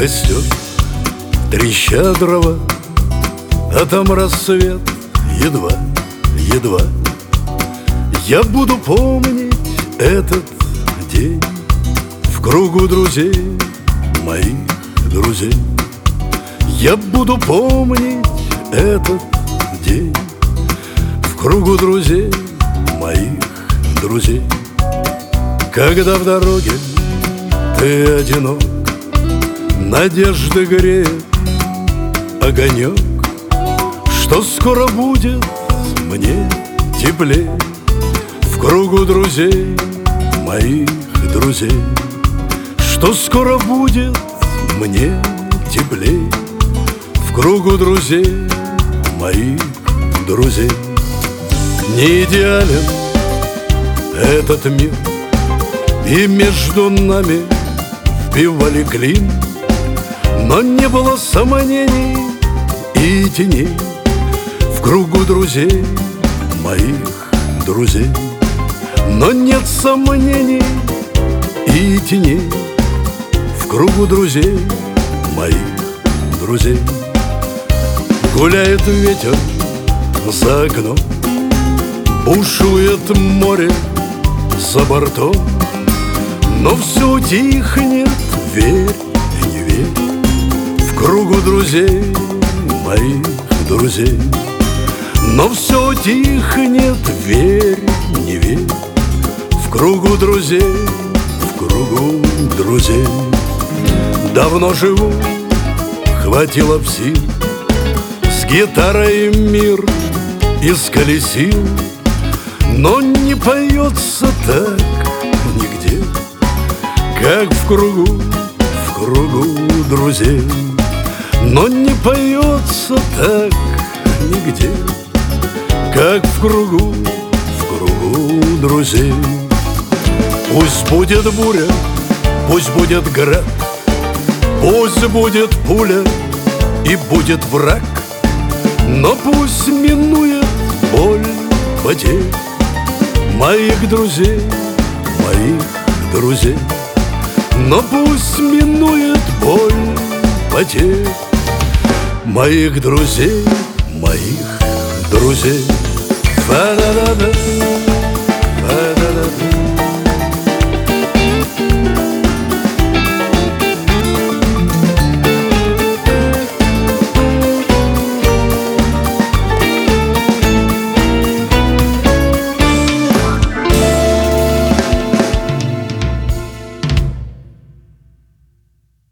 костер, трещат дрова, а там рассвет едва, едва. Я буду помнить этот день в кругу друзей, моих друзей. Я буду помнить этот день в кругу друзей, моих друзей. Когда в дороге ты одинок, надежды греет огонек, что скоро будет мне теплей в кругу друзей, моих друзей. Что скоро будет мне теплей в кругу друзей, моих друзей. Не идеален этот мир, и между нами вбивали клин, но не было сомнений и теней в кругу друзей, моих друзей. Но нет сомнений и теней в кругу друзей, моих друзей. Гуляет ветер за окном, бушует море за бортом, но все утихнет, верь и не верь в кругу друзей, моих друзей. Но все утихнет, верь, не верь в кругу друзей, в кругу друзей. Давно живу, хватило б сил, с гитарой мир исколесил, но не поется так нигде, как в кругу друзей. Но не поется так нигде, как в кругу друзей. Пусть будет буря, пусть будет град, пусть будет пуля и будет враг, но пусть минует боль потерь моих друзей, моих друзей. Но пусть минует боль потерь моих друзей, моих друзей. Фа-да-да-да.